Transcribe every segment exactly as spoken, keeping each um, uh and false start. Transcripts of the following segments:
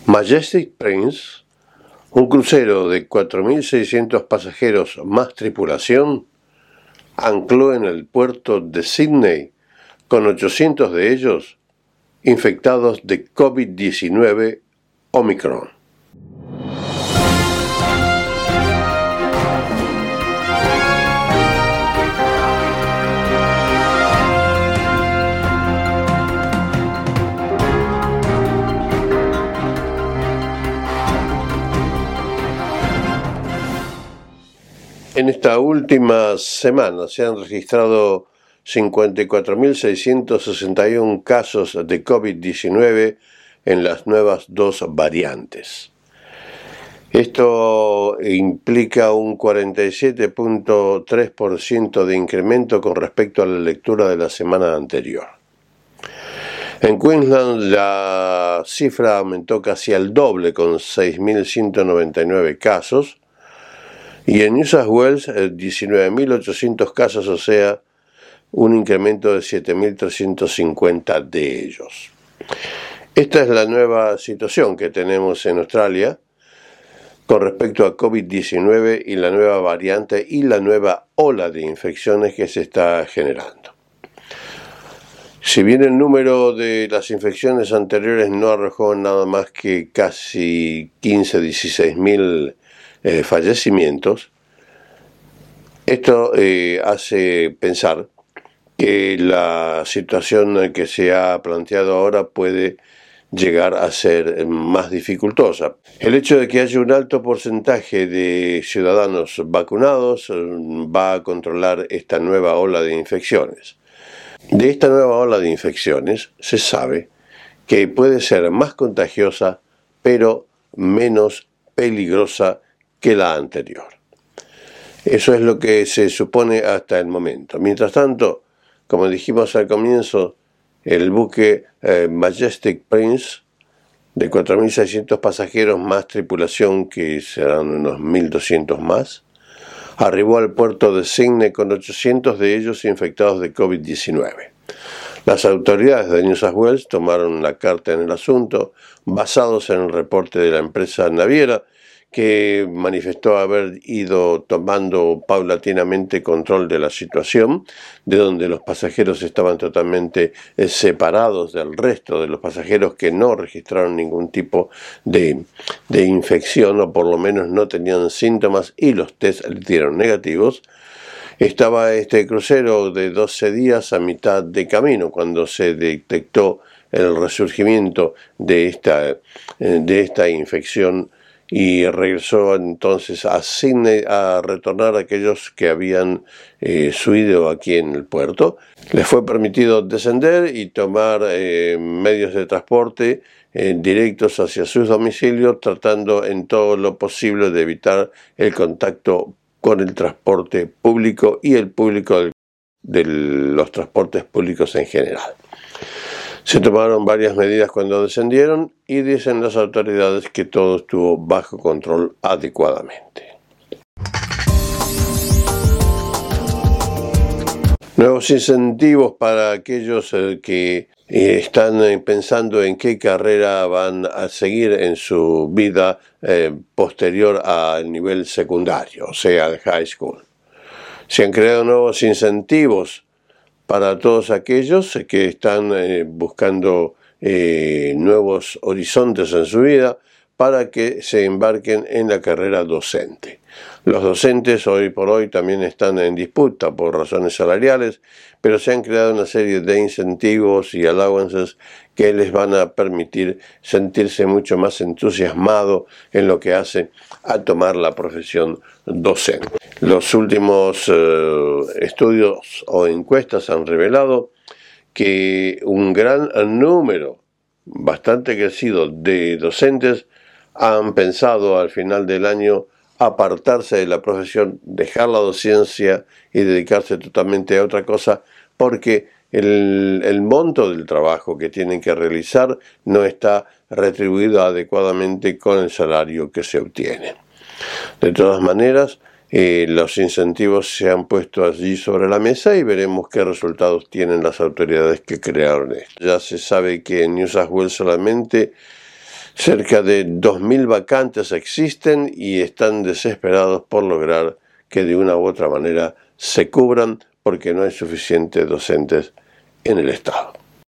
Majestic Prince, un crucero de cuatro mil seiscientos pasajeros más tripulación, ancló en el puerto de Sydney, con ochocientos de ellos infectados de COVID diecinueve Omicron. En esta última semana se han registrado cincuenta y cuatro mil seiscientos sesenta y uno casos de COVID diecinueve en las nuevas dos variantes. Esto implica un cuarenta y siete punto tres por ciento de incremento con respecto a la lectura de la semana anterior. En Queensland la cifra aumentó casi al doble con seis mil ciento noventa y nueve casos, y en New South Wales diecinueve mil ochocientos casos, o sea, un incremento de siete mil trescientos cincuenta de ellos. Esta es la nueva situación que tenemos en Australia con respecto a COVID diecinueve y la nueva variante y la nueva ola de infecciones que se está generando. Si bien el número de las infecciones anteriores no arrojó nada más que casi quince a dieciséis mil Eh, fallecimientos, esto eh, hace pensar que la situación que se ha planteado ahora puede llegar a ser más dificultosa. El hecho de que haya un alto porcentaje de ciudadanos vacunados va a controlar esta nueva ola de infecciones. De esta nueva ola de infecciones se sabe que puede ser más contagiosa, pero menos peligrosa que la anterior. Eso es lo que se supone hasta el momento. Mientras tanto, como dijimos al comienzo, el buque eh, Majestic Prince, de cuatro mil seiscientos pasajeros más tripulación, que serán unos mil doscientos más, arribó al puerto de Sydney con ochocientos de ellos infectados de COVID diecinueve. Las autoridades de New South Wales tomaron la carta en el asunto, basados en el reporte de la empresa naviera, que manifestó haber ido tomando paulatinamente control de la situación, de donde los pasajeros estaban totalmente eh, separados del resto de los pasajeros que no registraron ningún tipo de, de infección, o por lo menos no tenían síntomas y los test les dieron negativos. Estaba este crucero de doce días a mitad de camino cuando se detectó el resurgimiento de esta, eh, de esta infección, y regresó entonces a Sydney a retornar a aquellos que habían eh, subido aquí en el puerto. Les fue permitido descender y tomar eh, medios de transporte eh, directos hacia sus domicilios, tratando en todo lo posible de evitar el contacto con el transporte público y el público del, de los transportes públicos en general. Se tomaron varias medidas cuando descendieron y dicen las autoridades que todo estuvo bajo control adecuadamente. Nuevos incentivos para aquellos eh, que eh, están eh, pensando en qué carrera van a seguir en su vida eh, posterior al nivel secundario, o sea, de high school. Se han creado nuevos incentivos para todos aquellos que están eh, buscando eh, nuevos horizontes en su vida, para que se embarquen en la carrera docente. Los docentes hoy por hoy también están en disputa por razones salariales, pero se han creado una serie de incentivos y allowances que les van a permitir sentirse mucho más entusiasmado en lo que hace a tomar la profesión docente. Los últimos eh, estudios o encuestas han revelado que un gran número, bastante crecido, de docentes han pensado al final del año apartarse de la profesión, dejar la docencia y dedicarse totalmente a otra cosa, porque el, el monto del trabajo que tienen que realizar no está retribuido adecuadamente con el salario que se obtiene. De todas maneras, eh, los incentivos se han puesto allí sobre la mesa y veremos qué resultados tienen las autoridades que crearon esto. Ya se sabe que en New South Wales solamente Cerca de dos mil vacantes existen y están desesperados por lograr que de una u otra manera se cubran porque no hay suficientes docentes en el Estado.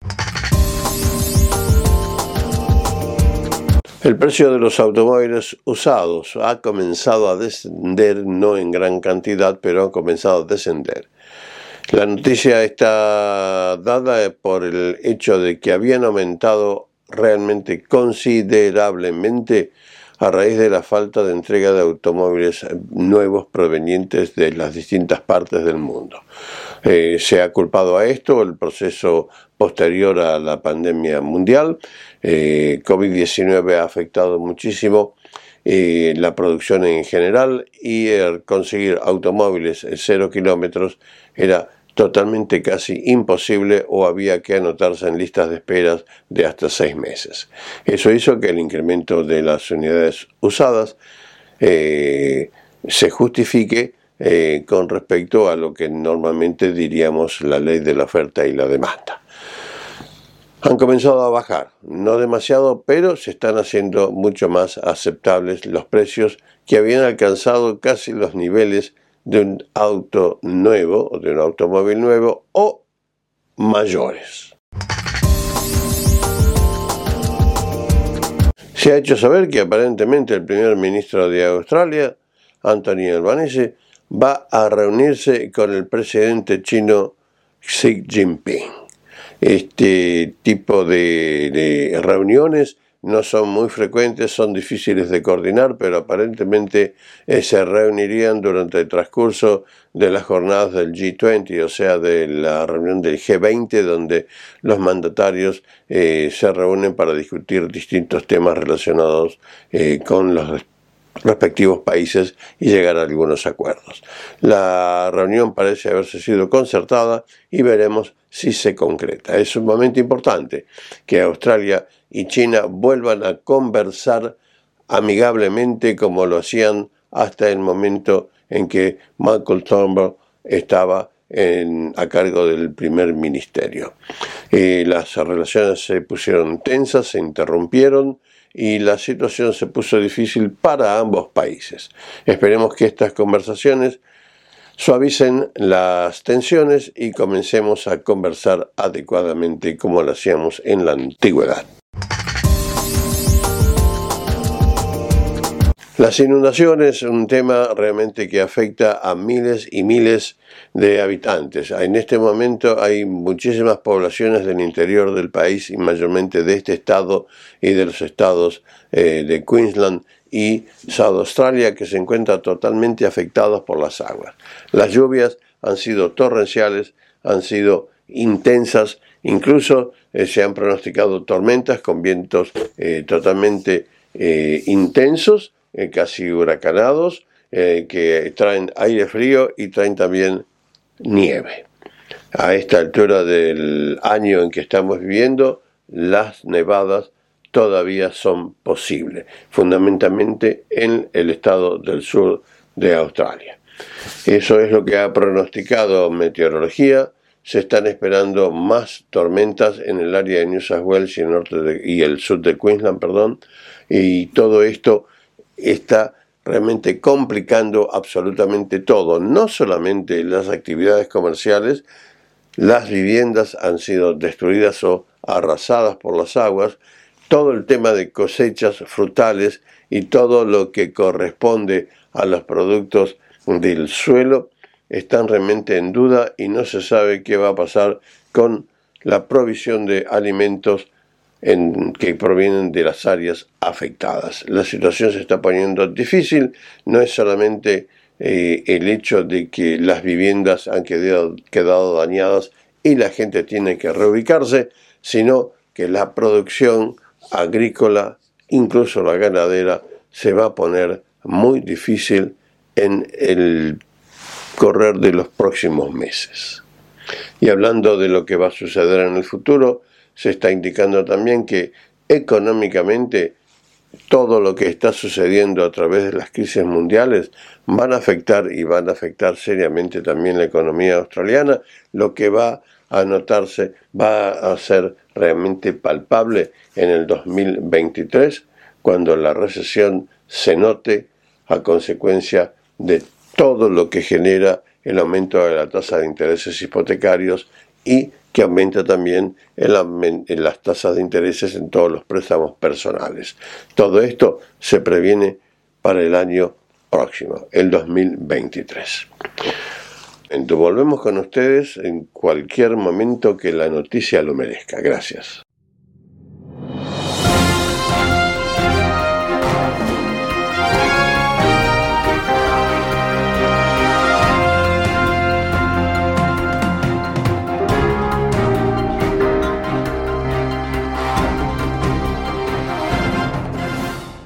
El precio de los automóviles usados ha comenzado a descender, no en gran cantidad, pero ha comenzado a descender. La noticia está dada por el hecho de que habían aumentado realmente considerablemente a raíz de la falta de entrega de automóviles nuevos provenientes de las distintas partes del mundo. Eh, se ha culpado a esto el proceso posterior a la pandemia mundial. Eh, COVID diecinueve ha afectado muchísimo eh, la producción en general y el conseguir automóviles cero kilómetros era totalmente casi imposible o había que anotarse en listas de esperas de hasta seis meses. Eso hizo que el incremento de las unidades usadas eh, se justifique eh, con respecto a lo que normalmente diríamos la ley de la oferta y la demanda. Han comenzado a bajar, no demasiado, pero se están haciendo mucho más aceptables los precios que habían alcanzado casi los niveles de un auto nuevo o de un automóvil nuevo o mayores. Se ha hecho saber que aparentemente el primer ministro de Australia, Anthony Albanese, va a reunirse con el presidente chino Xi Jinping. Este tipo de, de reuniones no son muy frecuentes, son difíciles de coordinar, pero aparentemente eh, se reunirían durante el transcurso de las jornadas del G veinte, o sea, de la reunión del G veinte, donde los mandatarios eh, se reúnen para discutir distintos temas relacionados eh, con los respectivos países y llegar a algunos acuerdos. La reunión parece haberse sido concertada y veremos si se concreta. Es sumamente importante que Australia y China vuelvan a conversar amigablemente como lo hacían hasta el momento en que Malcolm Turnbull estaba en, a cargo del primer ministerio. Eh, las relaciones se pusieron tensas, se interrumpieron y la situación se puso difícil para ambos países. Esperemos que estas conversaciones suavicen las tensiones y comencemos a conversar adecuadamente como lo hacíamos en la antigüedad. Las inundaciones, un tema realmente que afecta a miles y miles de habitantes. En este momento hay muchísimas poblaciones del interior del país y mayormente de este estado y de los estados eh, de Queensland y South Australia que se encuentran totalmente afectados por las aguas. Las lluvias han sido torrenciales, han sido intensas, incluso eh, se han pronosticado tormentas con vientos eh, totalmente eh, intensos, Eh, casi huracanados, eh, que traen aire frío y traen también nieve. A esta altura del año en que estamos viviendo, las nevadas todavía son posibles, fundamentalmente en el estado del sur de Australia. Eso es lo que ha pronosticado meteorología. Se están esperando más tormentas en el área de New South Wales y el, norte de, y el sur de Queensland, perdón, y todo esto está realmente complicando absolutamente todo, no solamente las actividades comerciales. Las viviendas han sido destruidas o arrasadas por las aguas, todo el tema de cosechas frutales y todo lo que corresponde a los productos del suelo están realmente en duda y no se sabe qué va a pasar con la provisión de alimentos En, que provienen de las áreas afectadas. La situación se está poniendo difícil, no es solamente eh, el hecho de que las viviendas han quedado, quedado dañadas y la gente tiene que reubicarse, sino que la producción agrícola, incluso la ganadera, se va a poner muy difícil en el correr de los próximos meses. Y hablando de lo que va a suceder en el futuro, se está indicando también que económicamente todo lo que está sucediendo a través de las crisis mundiales van a afectar y van a afectar seriamente también la economía australiana, lo que va a notarse, va a ser realmente palpable en el dos mil veintitrés cuando la recesión se note a consecuencia de todo lo que genera el aumento de la tasa de intereses hipotecarios y que aumenta también el, en las tasas de intereses en todos los préstamos personales. Todo esto se previene para el año próximo, el dos mil veintitrés. Entonces, volvemos con ustedes en cualquier momento que la noticia lo merezca. Gracias.